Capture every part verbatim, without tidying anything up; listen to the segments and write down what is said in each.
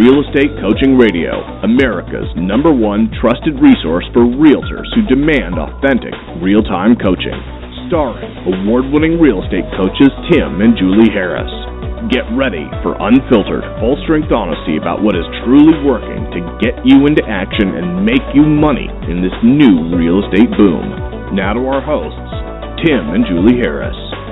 Real Estate Coaching Radio, America's number one trusted resource for realtors who demand authentic, real-time coaching. Starring award-winning real estate coaches Tim and Julie Harris. Get ready for unfiltered, full-strength honesty about what is truly working to get you into action and make you money in this new real estate boom. Now to our hosts, Tim and Julie Harris.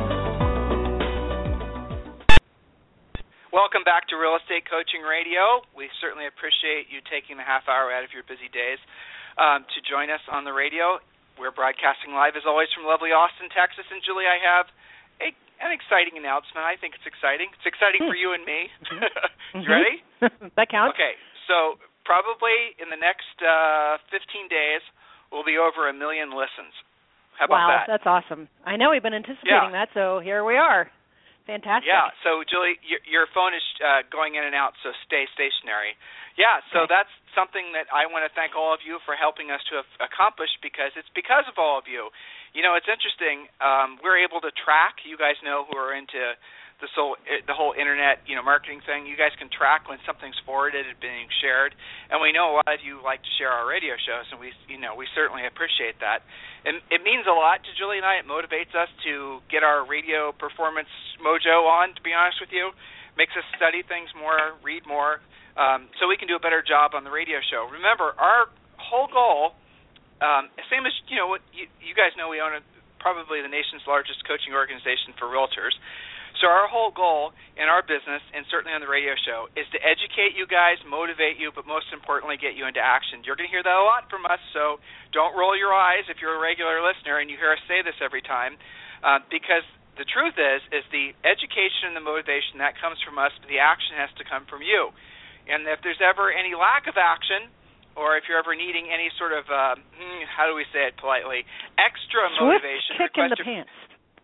Welcome back to Real Estate Coaching Radio. We certainly appreciate you taking the half hour out of your busy days um, to join us on the radio. We're broadcasting live, as always, from lovely Austin, Texas. And, Julie, I have a, an exciting announcement. I think it's exciting. It's exciting for you and me. Mm-hmm. You ready? That counts. Okay. So probably in the next uh, fifteen days, we'll be over a million listens. How about wow, that? Wow, that's awesome. I know we've been anticipating yeah. that, so here we are. Fantastic. Yeah, so, Julie, your, your phone is uh, going in and out, so stay stationary. Yeah, so okay. that's something that I want to thank all of you for helping us to have accomplished, because it's because of all of you. You know, it's interesting. Um, we're able to track. You guys know who are into this whole, the whole Internet, you know, marketing thing. You guys can track when something's forwarded and being shared. And we know a lot of you like to share our radio shows, and we, you know, we certainly appreciate that. And it means a lot to Julie and I. It motivates us to get our radio performance mojo on, to be honest with you. Makes us study things more, read more, um, so we can do a better job on the radio show. Remember, our whole goal, um, same as, you know, you, you guys know we own a, probably the nation's largest coaching organization for realtors. So our whole goal in our business, and certainly on the radio show, is to educate you guys, motivate you, but most importantly, get you into action. You're going to hear that a lot from us, so don't roll your eyes if you're a regular listener and you hear us say this every time, uh, because the truth is, is the education and the motivation, that comes from us, but the action has to come from you. And if there's ever any lack of action, or if you're ever needing any sort of, uh, how do we say it politely, extra Swift motivation, kick in the to, pants.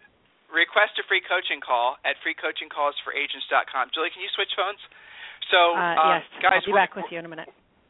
request a free coaching call at free coaching calls for agents dot com. Julie, can you switch phones? So, uh, uh, yes, guys, I'll be back with you in a minute.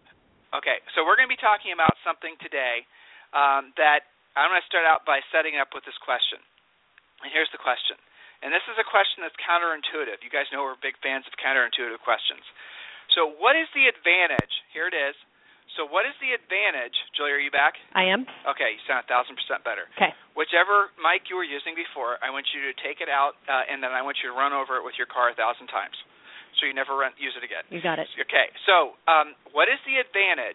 Okay, so we're going to be talking about something today um, that I'm going to start out by setting up with this question. And here's the question. And this is a question that's counterintuitive. You guys know we're big fans of counterintuitive questions. So what is the advantage? Here it is. So what is the advantage? Julie, are you back? I am. Okay, you sound one thousand percent better. Okay. Whichever mic you were using before, I want you to take it out, uh, and then I want you to run over it with your car a thousand times, so you never run, use it again. You got it. Okay, so um, what is the advantage?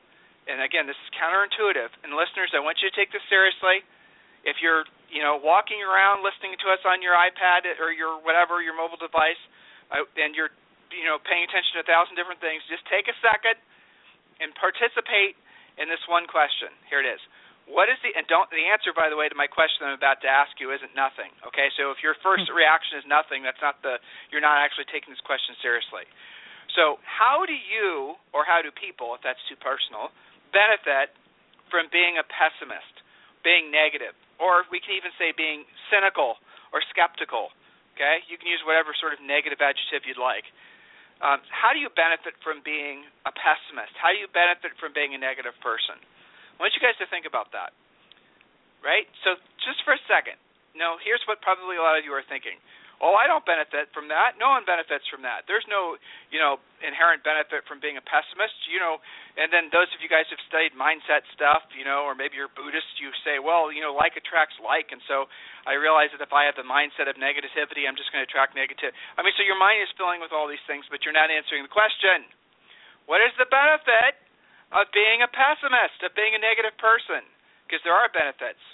And again, this is counterintuitive. And listeners, I want you to take this seriously. If you're, you know, walking around listening to us on your iPad or your whatever, your mobile device, uh, and you're, you know, paying attention to a thousand different things, just take a second and participate in this one question. Here it is. What is the, and don't, the answer, by the way, to my question I'm about to ask you isn't nothing, okay? So if your first reaction is nothing, that's not the, you're not actually taking this question seriously. So how do you, or how do people, if that's too personal, benefit from being a pessimist, being negative, or we can even say being cynical or skeptical, okay? You can use whatever sort of negative adjective you'd like. Um, how do you benefit from being a pessimist? How do you benefit from being a negative person? I want you guys to think about that, right? So just for a second, now here's what probably a lot of you are thinking. Oh, I don't benefit from that. No one benefits from that. There's no, you know, inherent benefit from being a pessimist, you know. And then those of you guys who've studied mindset stuff, you know, or maybe you're Buddhist, you say, well, you know, like attracts like. And so I realize that if I have the mindset of negativity, I'm just going to attract negative. I mean, so your mind is filling with all these things, but you're not answering the question. What is the benefit of being a pessimist, of being a negative person? Because there are benefits.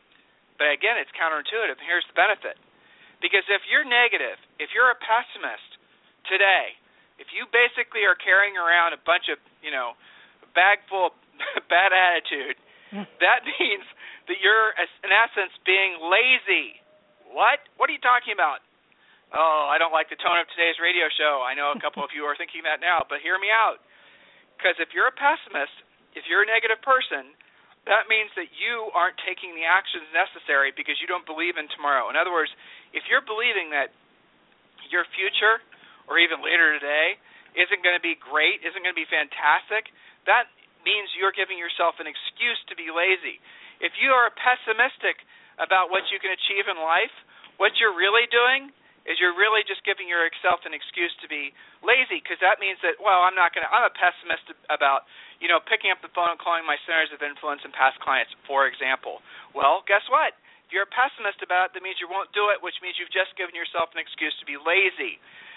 But again, it's counterintuitive. Here's the benefit. Because if you're negative, if you're a pessimist today, if you basically are carrying around a bunch of, you know, a bag full of bad attitude, that means that you're, in essence, being lazy. What? What are you talking about? Oh, I don't like the tone of today's radio show. I know a couple of you are thinking that now, but hear me out. Because if you're a pessimist, if you're a negative person, that means that you aren't taking the actions necessary because you don't believe in tomorrow. In other words, if you're believing that your future, or even later today, isn't going to be great, isn't going to be fantastic, that means you're giving yourself an excuse to be lazy. If you are pessimistic about what you can achieve in life, what you're really doing is you're really just giving yourself an excuse to be lazy, because that means that, well, I'm not going to, I'm a pessimist about, you know, picking up the phone and calling my centers of influence and past clients, for example. Well, guess what? If you're a pessimist about it, that means you won't do it, which means you've just given yourself an excuse to be lazy.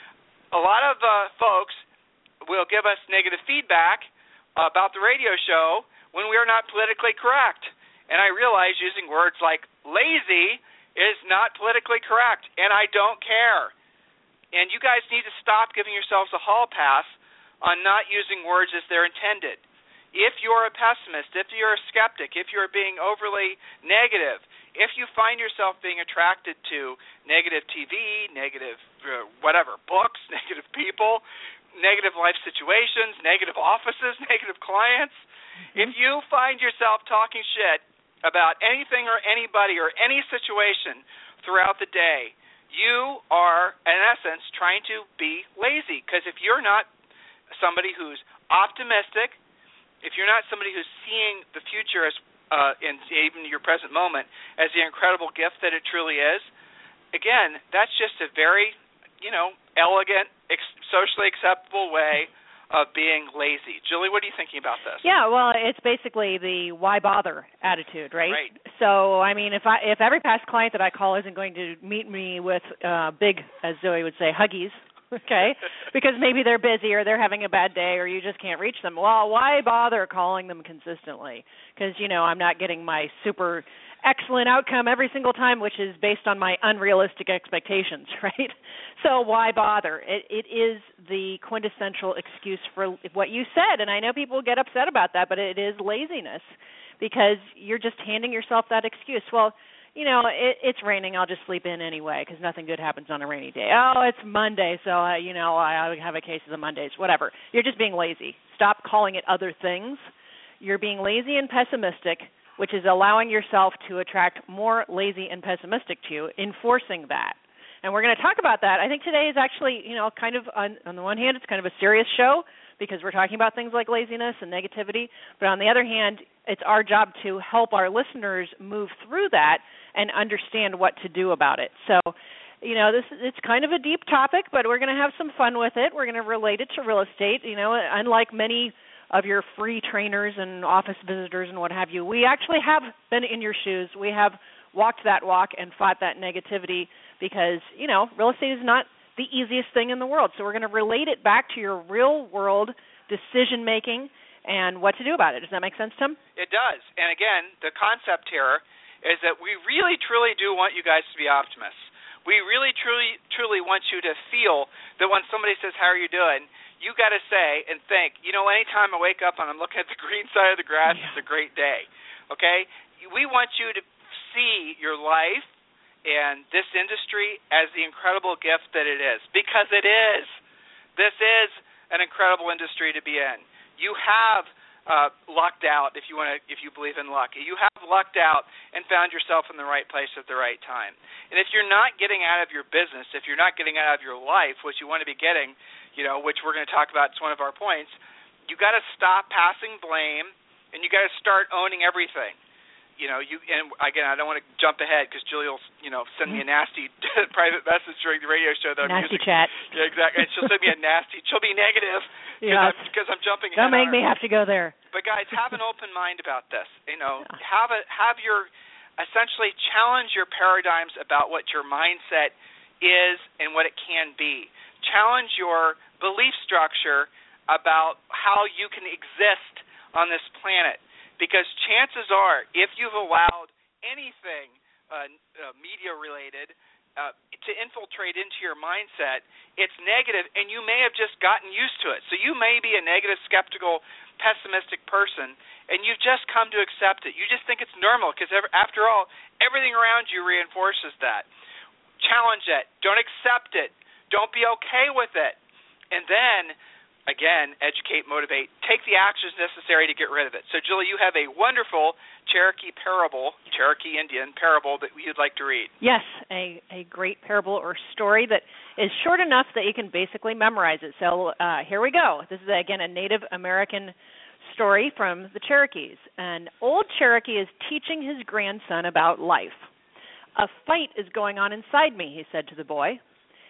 A lot of uh, folks will give us negative feedback about the radio show when we are not politically correct. And I realize using words like lazy is not politically correct, and I don't care. And you guys need to stop giving yourselves a hall pass on not using words as they're intended. If you're a pessimist, if you're a skeptic, if you're being overly negative, if you find yourself being attracted to negative T V, negative uh, whatever, books, negative people, negative life situations, negative offices, negative clients, mm-hmm. if you find yourself talking shit about anything or anybody or any situation throughout the day, you are, in essence, trying to be lazy. Because if you're not somebody who's optimistic, if you're not somebody who's seeing the future as, uh, in even your present moment, as the incredible gift that it truly is, again, that's just a very, you know, elegant, ex- socially acceptable way of being lazy. Julie, what are you thinking about this? Yeah, well, it's basically the why bother attitude, right? Right. So, I mean, if I if every past client that I call isn't going to meet me with uh, big, as Zoe would say, huggies, okay, because maybe they're busy or they're having a bad day or you just can't reach them, well, why bother calling them consistently? Because, you know, I'm not getting my super excellent outcome every single time, which is based on my unrealistic expectations, right? So why bother? It, it is the quintessential excuse for what you said, and I know people get upset about that, but it is laziness because you're just handing yourself that excuse. Well, you know, it, it's raining, I'll just sleep in anyway because nothing good happens on a rainy day. Oh, it's Monday, so, uh, you know, I, I have a case of the Mondays, whatever. You're just being lazy. Stop calling it other things. You're being lazy and pessimistic, which is allowing yourself to attract more lazy and pessimistic to you, enforcing that. And we're going to talk about that. I think today is actually, you know, kind of, on, on the one hand, it's kind of a serious show because we're talking about things like laziness and negativity. But on the other hand, it's our job to help our listeners move through that and understand what to do about it. So, you know, this it's kind of a deep topic, but we're going to have some fun with it. We're going to relate it to real estate. You know, unlike many of your free trainers and office visitors and what have you, we actually have been in your shoes. We have walked that walk and fought that negativity because, you know, real estate is not the easiest thing in the world. So we're going to relate it back to your real-world decision-making and what to do about it. Does that make sense, Tim? It does. And, again, the concept here is that we really, truly do want you guys to be optimists. We really, truly, truly want you to feel that when somebody says, how are you doing, you got to say and think, you know, anytime I wake up and I'm looking at the green side of the grass, yeah. It's a great day, okay? We want you to see your life and this industry as the incredible gift that it is, because it is. This is an incredible industry to be in. You have uh, lucked out, if you want to, if you believe in luck. You have lucked out and found yourself in the right place at the right time. And if you're not getting out of your business, if you're not getting out of your life, which you want to be getting, you know, which we're going to talk about, it's one of our points, you got to stop passing blame, and you got to start owning everything. You know, you and again, I don't want to jump ahead because Julie will, you know, send me a nasty private message during the radio show that I'm nasty using. chat. Yeah, exactly. And she'll send me a nasty. She'll be negative because yes. I'm, because I'm jumping Don't ahead. Don't make me have to go there. But guys, have an open mind about this. You know, yeah. have a have your essentially challenge your paradigms about what your mindset is and what it can be. Challenge your belief structure about how you can exist on this planet. Because chances are, if you've allowed anything uh, uh, media-related uh, to infiltrate into your mindset, it's negative, and you may have just gotten used to it. So you may be a negative, skeptical, pessimistic person, and you've just come to accept it. You just think it's normal because, after all, everything around you reinforces that. Challenge it. Don't accept it. Don't be okay with it. And then, again, educate, motivate, take the actions necessary to get rid of it. So, Julie, you have a wonderful Cherokee parable, Cherokee Indian parable that you'd like to read. Yes, a, a great parable or story that is short enough that you can basically memorize it. So uh, here we go. This is, again, a Native American story from the Cherokees. An old Cherokee is teaching his grandson about life. A fight is going on inside me, he said to the boy.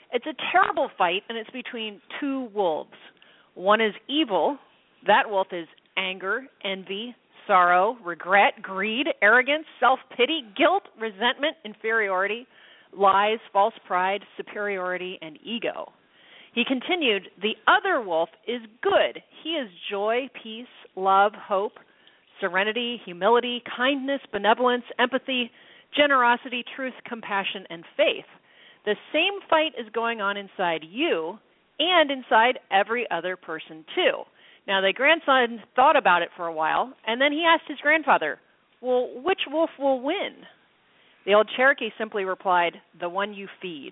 It's a terrible fight, and it's between two wolves. One is evil. That wolf is anger, envy, sorrow, regret, greed, arrogance, self-pity, guilt, resentment, inferiority, lies, false pride, superiority, and ego. He continued, the other wolf is good. He is joy, peace, love, hope, serenity, humility, kindness, benevolence, empathy, generosity, truth, compassion, and faith. The same fight is going on inside you and inside every other person too. Now, the grandson thought about it for a while, and then he asked his grandfather, well, which wolf will win? The old Cherokee simply replied, the one you feed.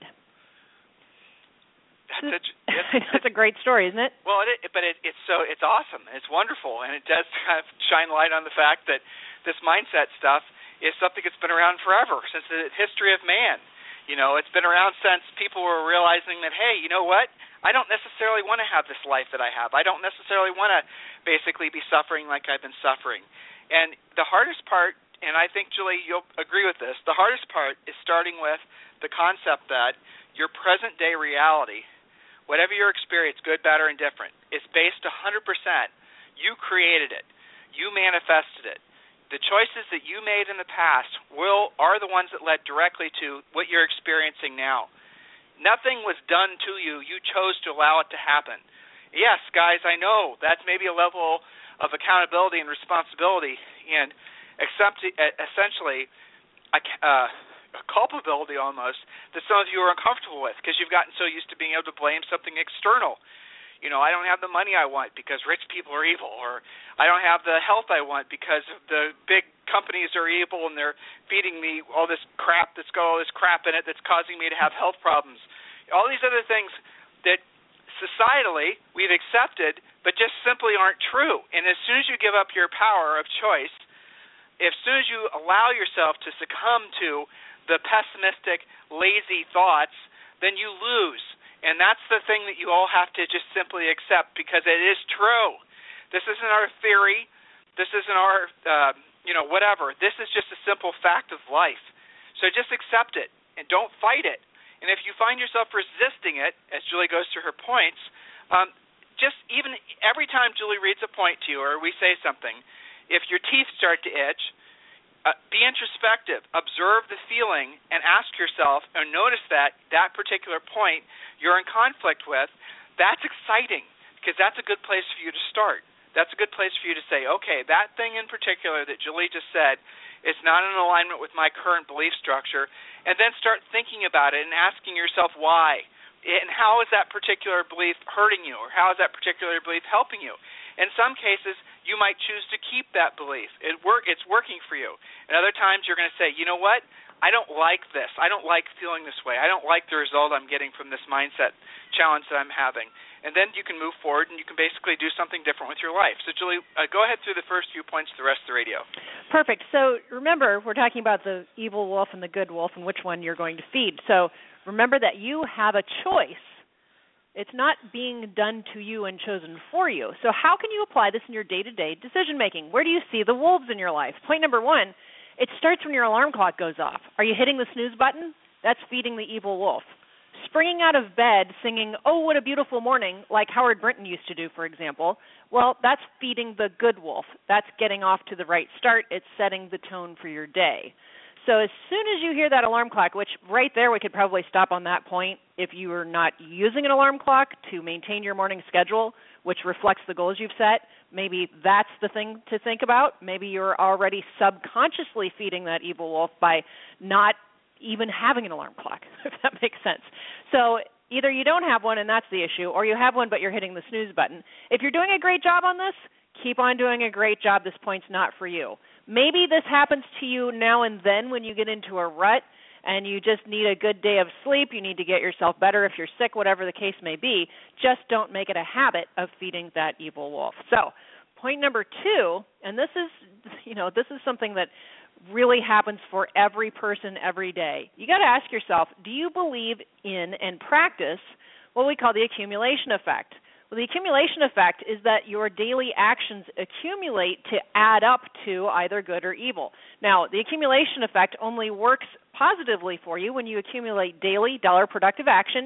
That's a, it's, That's a great story, isn't it? Well, it, but it, it's so it's awesome. It's wonderful, and it does kind of shine light on the fact that this mindset stuff is something that's been around forever, since the history of man. You know, it's been around since people were realizing that, hey, you know what? I don't necessarily want to have this life that I have. I don't necessarily want to basically be suffering like I've been suffering. And the hardest part, and I think, Julie, you'll agree with this, the hardest part is starting with the concept that your present-day reality, whatever your experience, good, bad, or indifferent, is based one hundred percent. You created it. You manifested it. The choices that you made in the past will are the ones that led directly to what you're experiencing now. Nothing was done to you. You chose to allow it to happen. Yes, guys, I know that's maybe a level of accountability and responsibility and accept, essentially a, uh, a culpability almost that some of you are uncomfortable with because you've gotten so used to being able to blame something external. You know, I don't have the money I want because rich people are evil, or I don't have the health I want because the big companies are evil and they're feeding me all this crap that's got all this crap in it that's causing me to have health problems. All these other things that societally we've accepted but just simply aren't true. And as soon as you give up your power of choice, as soon as you allow yourself to succumb to the pessimistic, lazy thoughts, then you lose. And that's the thing that you all have to just simply accept because it is true. This isn't our theory. This isn't our, uh, you know, whatever. This is just a simple fact of life. So just accept it and don't fight it. And if you find yourself resisting it, as Julie goes through her points, um, just even every time Julie reads a point to you or we say something, if your teeth start to itch, Uh, be introspective, observe the feeling, and ask yourself, and notice that that particular point you're in conflict with, that's exciting because that's a good place for you to start. That's a good place for you to say, okay, that thing in particular that Julie just said is not in alignment with my current belief structure, and then start thinking about it and asking yourself why, and how is that particular belief hurting you, or how is that particular belief helping you? In some cases, you might choose to keep that belief. It work, it's working for you. And other times you're going to say, you know what, I don't like this. I don't like feeling this way. I don't like the result I'm getting from this mindset challenge that I'm having. And then you can move forward and you can basically do something different with your life. So, Julie, uh, go ahead through the first few points to the rest of the radio. Perfect. So remember, we're talking about the evil wolf and the good wolf and which one you're going to feed. So remember that you have a choice. It's not being done to you and chosen for you. So how can you apply this in your day-to-day decision-making? Where do you see the wolves in your life? Point number one, it starts when your alarm clock goes off. Are you hitting the snooze button? That's feeding the evil wolf. Springing out of bed singing, oh, what a beautiful morning, like Howard Brinton used to do, for example, well, that's feeding the good wolf. That's getting off to the right start. It's setting the tone for your day. So as soon as you hear that alarm clock, which right there we could probably stop on that point if you are not using an alarm clock to maintain your morning schedule, which reflects the goals you've set, maybe that's the thing to think about. Maybe you're already subconsciously feeding that evil wolf by not even having an alarm clock, if that makes sense. So either you don't have one and that's the issue, or you have one but you're hitting the snooze button. If you're doing a great job on this, keep on doing a great job. This point's not for you. Maybe this happens to you now and then when you get into a rut and you just need a good day of sleep. You need to get yourself better if you're sick, whatever the case may be. Just don't make it a habit of feeding that evil wolf. So point number two, and this is, you know, this is something that really happens for every person every day. You got to ask yourself, do you believe in and practice what we call the accumulation effect? Well, the accumulation effect is that your daily actions accumulate to add up to either good or evil. Now, the accumulation effect only works positively for you when you accumulate daily dollar productive action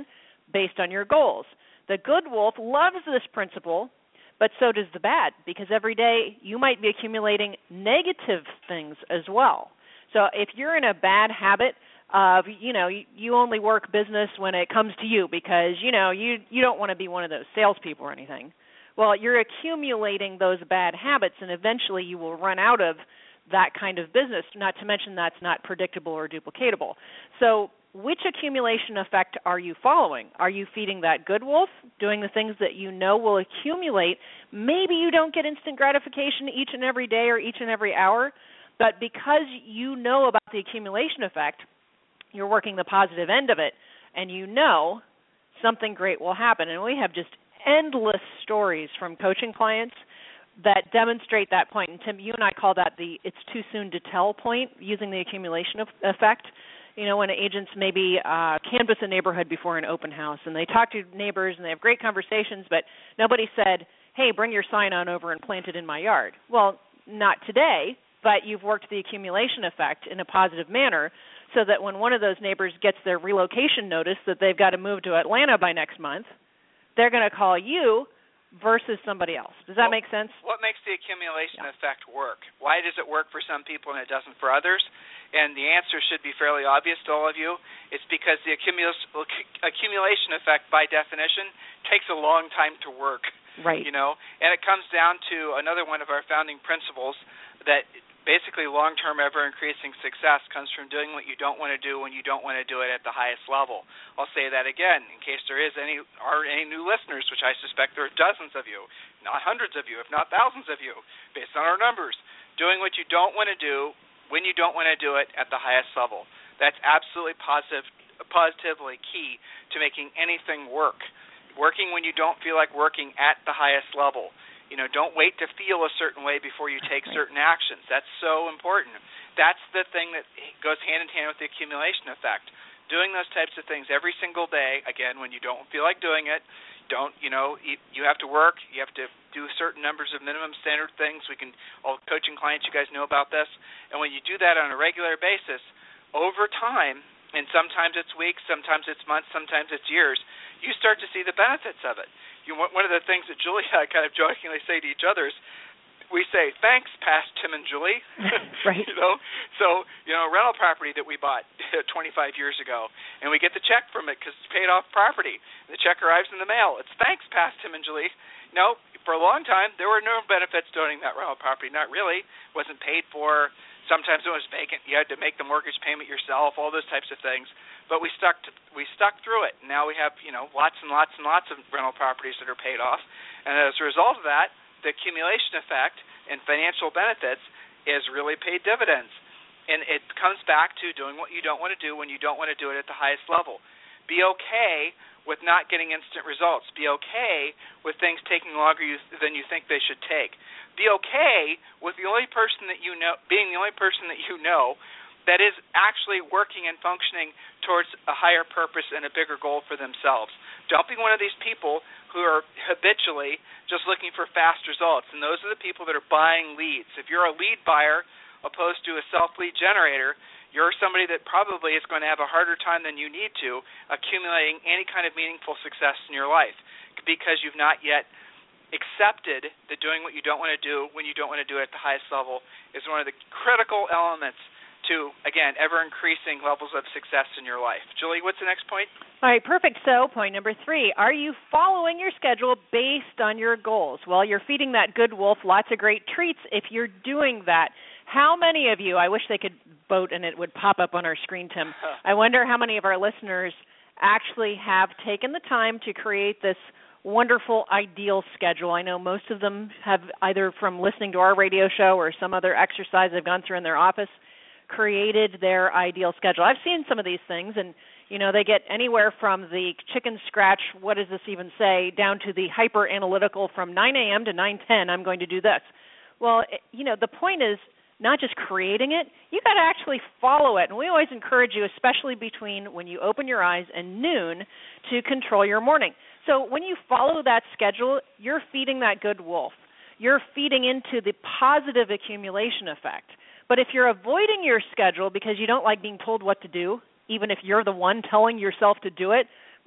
based on your goals. The good wolf loves this principle, but so does the bad, because every day you might be accumulating negative things as well. So if you're in a bad habit of, you know, you, you only work business when it comes to you because, you know, you, you don't want to be one of those salespeople or anything. Well, you're accumulating those bad habits, and eventually you will run out of that kind of business, not to mention that's not predictable or duplicatable. So which accumulation effect are you following? Are you feeding that good wolf, doing the things that you know will accumulate? Maybe you don't get instant gratification each and every day or each and every hour, but because you know about the accumulation effect, you're working the positive end of it, and you know something great will happen. And we have just endless stories from coaching clients that demonstrate that point. And Tim, you and I call that the it's too soon to tell point, using the accumulation effect. You know, when agents maybe uh, canvass a neighborhood before an open house, and they talk to neighbors and they have great conversations, but nobody said, hey, bring your sign on over and plant it in my yard. Well, not today, but you've worked the accumulation effect in a positive manner so that when one of those neighbors gets their relocation notice that they've got to move to Atlanta by next month, they're going to call you versus somebody else. Does that well, make sense? What makes the accumulation yeah. effect work? Why does it work for some people and it doesn't for others? And the answer should be fairly obvious to all of you. It's because the accumulation effect, by definition, takes a long time to work. Right. You know, and it comes down to another one of our founding principles that basically long-term ever-increasing success comes from doing what you don't want to do when you don't want to do it at the highest level. I'll say that again in case there is any are any new listeners, which I suspect there are dozens of you, not hundreds of you, if not thousands of you, based on our numbers. Doing what you don't want to do when you don't want to do it at the highest level. That's absolutely positive, positively key to making anything work. Working when you don't feel like working at the highest level. You know, don't wait to feel a certain way before you take certain actions. That's so important. That's the thing that goes hand in hand with the accumulation effect. Doing those types of things every single day, again, when you don't feel like doing it, don't, you know, you, you have to work, you have to do certain numbers of minimum standard things. We can, all coaching clients, you guys know about this. And when you do that on a regular basis, over time, and sometimes it's weeks, sometimes it's months, sometimes it's years, you start to see the benefits of it. You know, one of the things that Julie and I kind of jokingly say to each other is, we say, thanks, past Tim and Julie. Right. You know, so, you know, a rental property that we bought twenty-five years ago, and we get the check from it because it's paid off property. The check arrives in the mail. It's thanks, past Tim and Julie. No, for a long time, there were no benefits to owning that rental property. Not really. It wasn't paid for. Sometimes it was vacant. You had to make the mortgage payment yourself, all those types of things. But we stuck to, we stuck through it. Now we have, you know, lots and lots and lots of rental properties that are paid off. And as a result of that, the accumulation effect and financial benefits is really paid dividends. And it comes back to doing what you don't want to do when you don't want to do it at the highest level. Be okay with not getting instant results. Be okay with things taking longer you, than you think they should take. Be okay with the only person that you know, being the only person that you know that is actually working and functioning towards a higher purpose and a bigger goal for themselves. Don't be one of these people who are habitually just looking for fast results, and those are the people that are buying leads. If you're a lead buyer opposed to a self-lead generator, you're somebody that probably is going to have a harder time than you need to accumulating any kind of meaningful success in your life because you've not yet accepted that doing what you don't want to do when you don't want to do it at the highest level is one of the critical elements to, again, ever-increasing levels of success in your life. Julie, what's the next point? All right, perfect. So point number three, are you following your schedule based on your goals? Well, you're feeding that good wolf lots of great treats if you're doing that. How many of you, I wish they could vote and it would pop up on our screen, Tim. I wonder how many of our listeners actually have taken the time to create this wonderful ideal schedule. I know most of them have either from listening to our radio show or some other exercise they've gone through in their office created their ideal schedule. I've seen some of these things, and, you know, they get anywhere from the chicken scratch, what does this even say, down to the hyper-analytical from nine a.m. to nine ten, I'm going to do this. Well, you know, the point is not just creating it, you got to actually follow it. And we always encourage you, especially between when you open your eyes and noon, to control your morning. So when you follow that schedule, you're feeding that good wolf. You're feeding into the positive accumulation effect. But if you're avoiding your schedule because you don't like being told what to do, even if you're the one telling yourself to do it,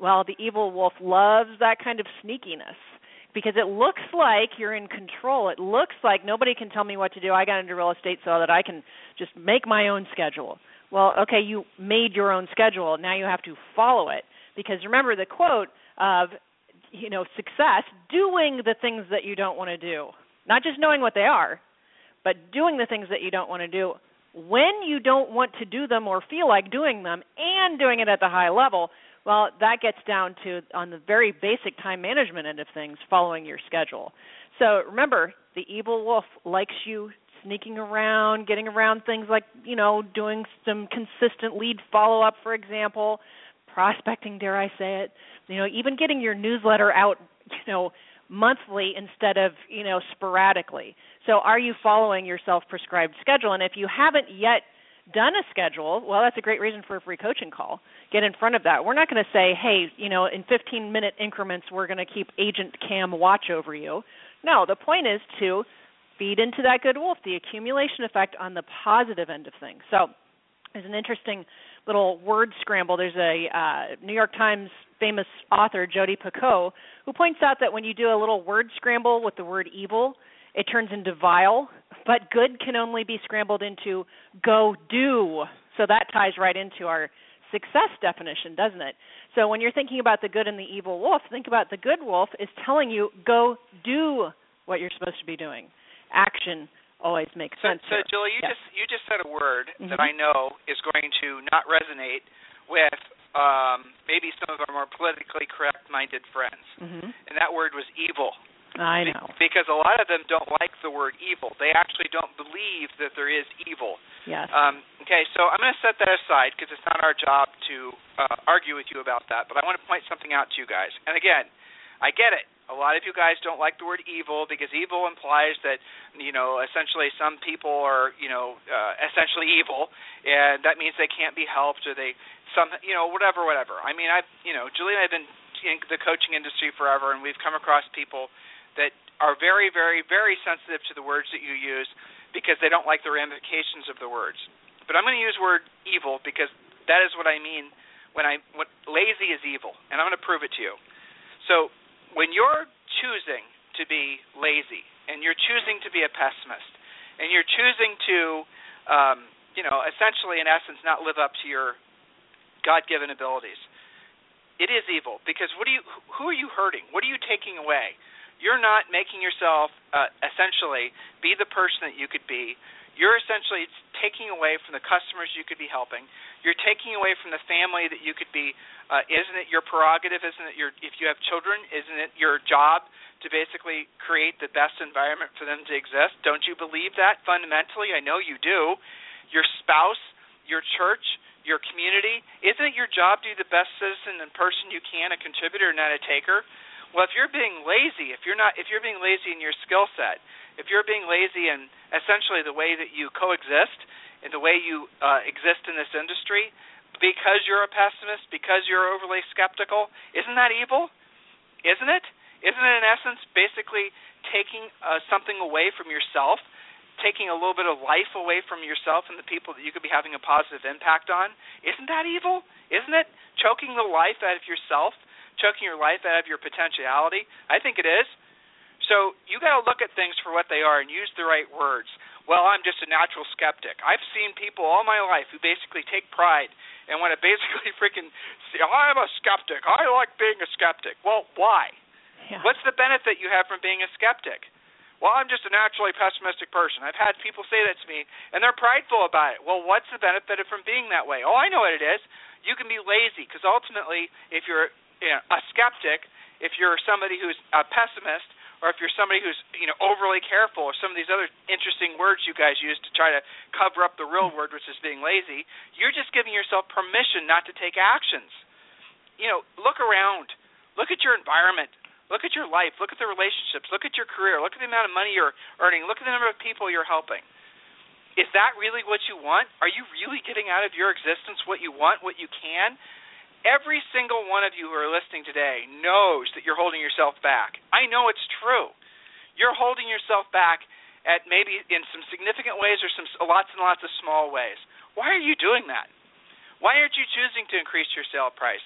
Well, the evil wolf loves that kind of sneakiness because it looks like you're in control. It looks like nobody can tell me what to do. I got into real estate so that I can just make my own schedule. Well, okay, you made your own schedule. Now you have to follow it because remember the quote of, you know, success, doing the things that you don't want to do, not just knowing what they are, but doing the things that you don't want to do when you don't want to do them or feel like doing them and doing it at the high level. Well, that gets down to, on the very basic time management end of things, following your schedule. So remember, the evil wolf likes you sneaking around, getting around things like, you know, doing some consistent lead follow-up, for example, prospecting, dare I say it, you know, even getting your newsletter out, you know, monthly instead of, you know, sporadically. So are you following your self-prescribed schedule? And if you haven't yet done a schedule, well, that's a great reason for a free coaching call. Get in front of that. We're not going to say, hey, you know, in fifteen-minute increments, we're going to keep Agent Cam watch over you. No, the point is to feed into that good wolf, the accumulation effect on the positive end of things. So there's an interesting little word scramble. There's a uh, New York Times famous author, Jodi Picoult, who points out that when you do a little word scramble with the word evil, it turns into vile, but good can only be scrambled into go do. So that ties right into our success definition, doesn't it? So when you're thinking about the good and the evil wolf, think about the good wolf is telling you go do what you're supposed to be doing. Action always makes so, sense. So, here. Julie, you yes. just you just said a word mm-hmm. that I know is going to not resonate with um, maybe some of our more politically correct-minded friends, mm-hmm. and that word was evil. I know. Because a lot of them don't like the word evil. They actually don't believe that there is evil. Yes. Um, okay, so I'm going to set that aside because it's not our job to uh, argue with you about that, but I want to point something out to you guys. And again, I get it. A lot of you guys don't like the word evil because evil implies that, you know, essentially some people are, you know, uh, essentially evil, and that means they can't be helped or they, some, you know, whatever, whatever. I mean, I've, you know, Julie and I have been in the coaching industry forever, and we've come across people that are very, very, very sensitive to the words that you use because they don't like the ramifications of the words. But I'm going to use the word evil because that is what I mean when I, what lazy is evil, and I'm going to prove it to you. So when you're choosing to be lazy and you're choosing to be a pessimist and you're choosing to, um, you know, essentially in essence not live up to your God-given abilities, it is evil because what do you, who are you hurting? What are you taking away? You're not making yourself uh, essentially be the person that you could be. You're essentially taking away from the customers you could be helping. You're taking away from the family that you could be. Uh, isn't it your prerogative? Isn't it your, if you have children, isn't it your job to basically create the best environment for them to exist? Don't you believe that fundamentally? I know you do. Your spouse, your church, your community, isn't it your job to be the best citizen and person you can, a contributor, not a taker? Well, if you're being lazy, if you're not, if you're being lazy in your skill set, if you're being lazy in essentially the way that you coexist and the way you uh, exist in this industry, because you're a pessimist, because you're overly skeptical, isn't that evil? Isn't it? Isn't it in essence basically taking uh, something away from yourself, taking a little bit of life away from yourself and the people that you could be having a positive impact on? Isn't that evil? Isn't it choking the life out of yourself? Choking your life out of your potentiality? I think it is. So you got to look at things for what they are and use the right words. Well, I'm just a natural skeptic. I've seen people all my life who basically take pride and want to basically freaking say, I'm a skeptic. I like being a skeptic. Well, why? Yeah. What's the benefit you have from being a skeptic? Well, I'm just a naturally pessimistic person. I've had people say that to me, and they're prideful about it. Well, what's the benefit of from being that way? Oh, I know what it is. You can be lazy because ultimately if you're You know, a skeptic, if you're somebody who's a pessimist, or if you're somebody who's, you know, overly careful, or some of these other interesting words you guys use to try to cover up the real word, which is being lazy, you're just giving yourself permission not to take actions. You know, look around. Look at your environment. Look at your life. Look at the relationships. Look at your career. Look at the amount of money you're earning. Look at the number of people you're helping. Is that really what you want? Are you really getting out of your existence what you want, what you can? Every single one of you who are listening today knows that you're holding yourself back. I know it's true. You're holding yourself back at maybe in some significant ways or some lots and lots of small ways. Why are you doing that? Why aren't you choosing to increase your sale price?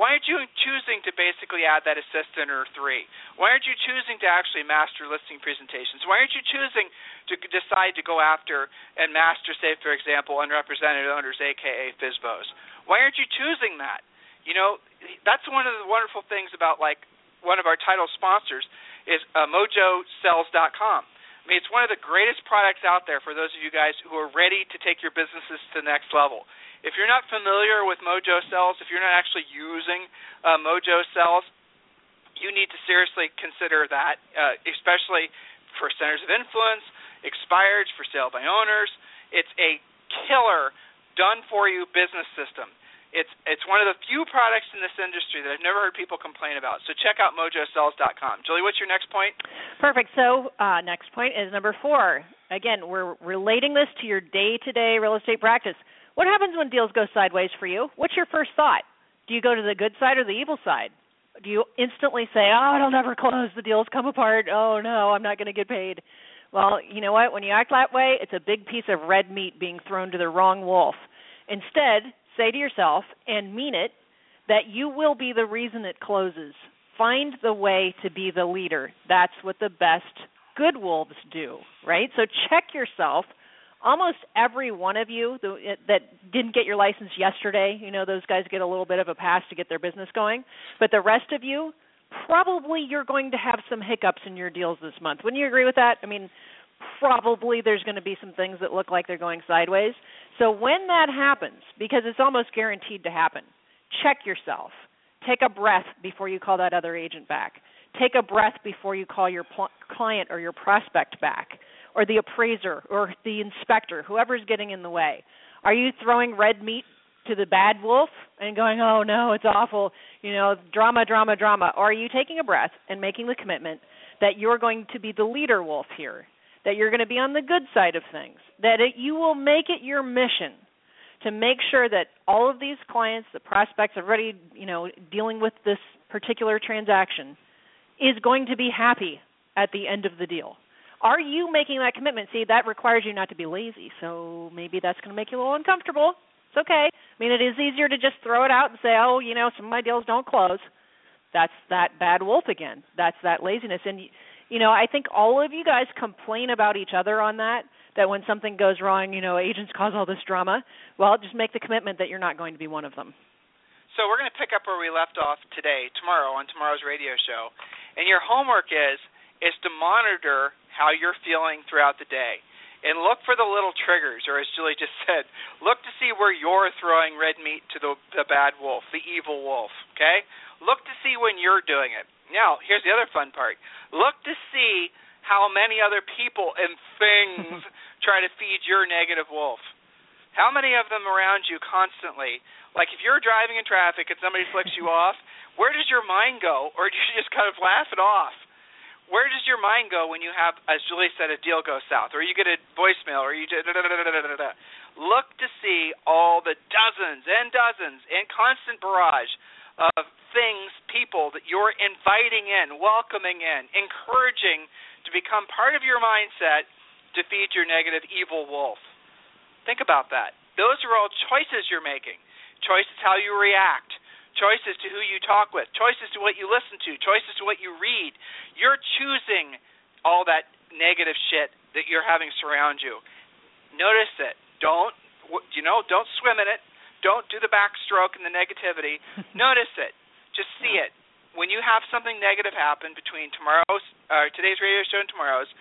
Why aren't you choosing to basically add that assistant or three? Why aren't you choosing to actually master listing presentations? Why aren't you choosing to decide to go after and master, say, for example, unrepresented owners, a k a. F S B Os? Why aren't you choosing that? You know, that's one of the wonderful things about, like, one of our title sponsors is uh, mojo sells dot com. I mean, it's one of the greatest products out there for those of you guys who are ready to take your businesses to the next level. If you're not familiar with Mojo Sells, if you're not actually using uh, Mojo Sells, you need to seriously consider that, uh, especially for centers of influence, expireds, for sale by owners. It's a killer, done-for-you business system. It's it's one of the few products in this industry that I've never heard people complain about. So check out mojo sells dot com. Julie, what's your next point? Perfect. So uh, next point is number four. Again, we're relating this to your day-to-day real estate practice. What happens when deals go sideways for you? What's your first thought? Do you go to the good side or the evil side? Do you instantly say, oh, it'll never close, the deal's come apart, oh, no, I'm not going to get paid? Well, you know what? When you act that way, it's a big piece of red meat being thrown to the wrong wolf. Instead, say to yourself, and mean it, that you will be the reason it closes. Find the way to be the leader. That's what the best good wolves do, right? So check yourself. Almost every one of you that didn't get your license yesterday, you know, those guys get a little bit of a pass to get their business going. But the rest of you, probably you're going to have some hiccups in your deals this month. Wouldn't you agree with that? I mean, probably there's going to be some things that look like they're going sideways. So when that happens, because it's almost guaranteed to happen, check yourself. Take a breath before you call that other agent back. Take a breath before you call your pl- client or your prospect back, or the appraiser or the inspector, whoever's getting in the way. Are you throwing red meat to the bad wolf and going, oh, no, it's awful, you know, drama, drama, drama? Or are you taking a breath and making the commitment that you're going to be the leader wolf here, that you're going to be on the good side of things, that it, you will make it your mission to make sure that all of these clients, the prospects, everybody, you know, dealing with this particular transaction is going to be happy at the end of the deal? Are you making that commitment? See, that requires you not to be lazy, so maybe that's going to make you a little uncomfortable. It's okay. I mean, it is easier to just throw it out and say, oh, you know, some of my deals don't close. That's that bad wolf again. That's that laziness. And, you know, I think all of you guys complain about each other on that, that when something goes wrong, you know, agents cause all this drama. Well, just make the commitment that you're not going to be one of them. So we're going to pick up where we left off today, tomorrow, on tomorrow's radio show. And your homework is is to monitor how you're feeling throughout the day. And look for the little triggers, or as Julie just said, look to see where you're throwing red meat to the, the bad wolf, the evil wolf, okay? Look to see when you're doing it. Now, here's the other fun part. Look to see how many other people and things try to feed your negative wolf. How many of them around you constantly? Like if you're driving in traffic and somebody flicks you off, where does your mind go? Or do you just kind of laugh it off? Where does your mind go when you have, as Julie said, a deal go south, or you get a voicemail, or you just da-da-da-da-da-da-da? Look to see all the dozens and dozens and constant barrage of things, people that you're inviting in, welcoming in, encouraging to become part of your mindset to feed your negative evil wolf. Think about that. Those are all choices you're making. Choices how you react. Choices to who you talk with, choices to what you listen to, choices to what you read. You're choosing all that negative shit that you're having surround you. Notice it. Don't, you know, don't swim in it. Don't do the backstroke and the negativity. Notice it. Just see it. When you have something negative happen between tomorrow's, uh, today's radio show and tomorrow's,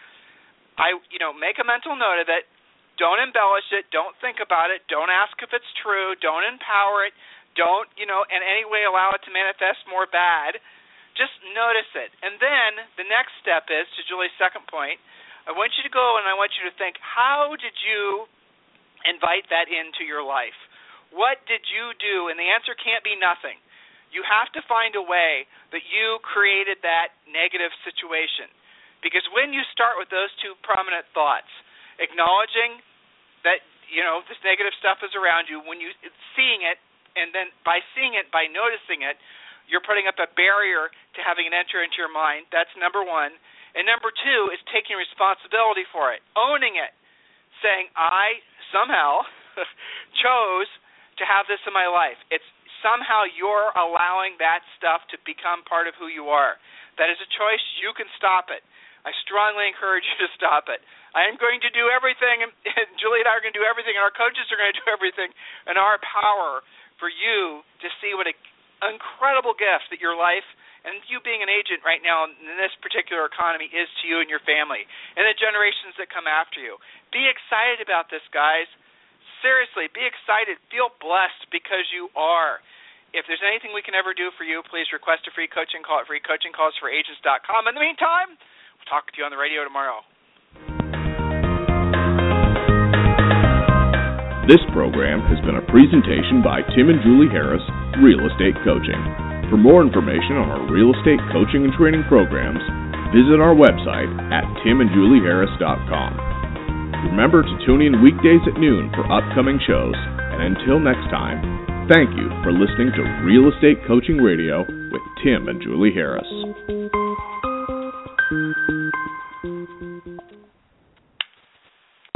I, you know, make a mental note of it. Don't embellish it. Don't think about it. Don't ask if it's true. Don't empower it. Don't, you know, in any way allow it to manifest more bad. Just notice it. And then the next step is, to Julie's second point, I want you to go and I want you to think, how did you invite that into your life? What did you do? And the answer can't be nothing. You have to find a way that you created that negative situation. Because when you start with those two prominent thoughts, acknowledging that, you know, this negative stuff is around you, when you seeing it, and then by seeing it, by noticing it, you're putting up a barrier to having it enter into your mind. That's number one. And number two is taking responsibility for it, owning it, saying, I somehow chose to have this in my life. It's somehow you're allowing that stuff to become part of who you are. That is a choice. You can stop it. I strongly encourage you to stop it. I am going to do everything, and Julie and I are going to do everything, and our coaches are going to do everything in our power for you to see what an incredible gift that your life and you being an agent right now in this particular economy is to you and your family and the generations that come after you. Be excited about this, guys. Seriously, be excited. Feel blessed because you are. If there's anything we can ever do for you, please request a free coaching call at free coaching calls for agents dot com. In the meantime, we'll talk to you on the radio tomorrow. This program has been a presentation by Tim and Julie Harris, Real Estate Coaching. For more information on our real estate coaching and training programs, visit our website at tim and julie harris dot com. Remember to tune in weekdays at noon for upcoming shows, and until next time, thank you for listening to Real Estate Coaching Radio with Tim and Julie Harris.